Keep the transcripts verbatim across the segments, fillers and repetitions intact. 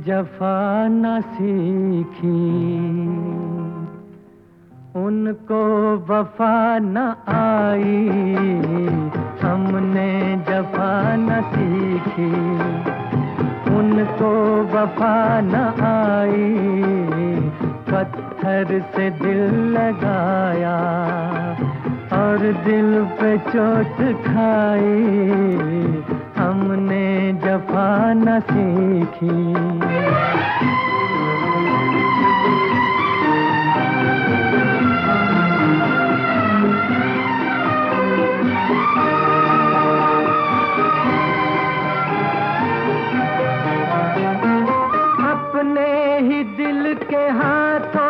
जफा न सीखी, उनको वफा न आई। हमने जफा न सीखी, उनको वफा न आई। पत्थर से दिल लगाया और दिल पे चोट खाई। हमने जफा न सीखी। अपने ही दिल के हाथों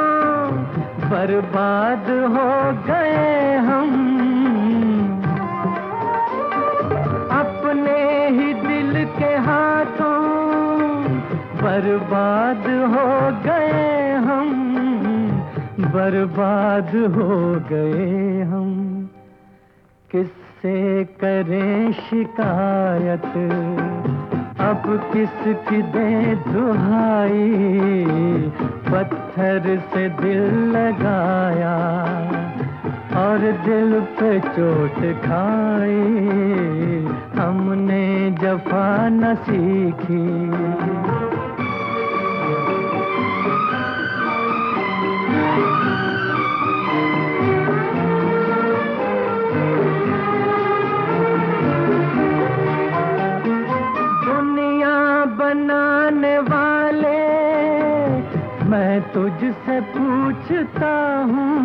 बर्बाद हो गए हम। अपने ही दिल के हाथों बर्बाद हो गए हम, बर्बाद हो गए हम। किससे करें शिकायत, अब किसकी दे दुहाई। पत्थर से दिल लगाया और दिल पे चोट खाई। हमने जफा न सीखी। बनाने वाले मैं तुझसे पूछता हूँ,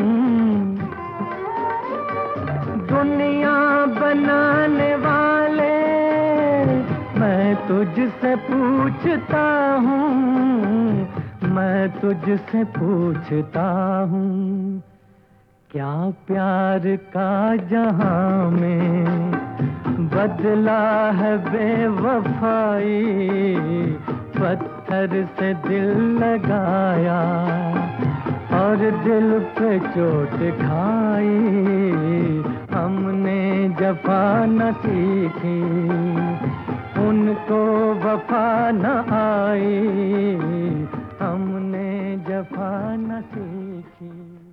दुनिया बनाने वाले मैं तुझसे पूछता हूँ, मैं तुझसे पूछता हूँ। क्या प्यार का जहां में बदला है बेवफाई। पत्थर से दिल लगाया और दिल पे चोट खाई। हमने जफा न सीखी, उनको वफा न आई। हमने जफा न सीखी।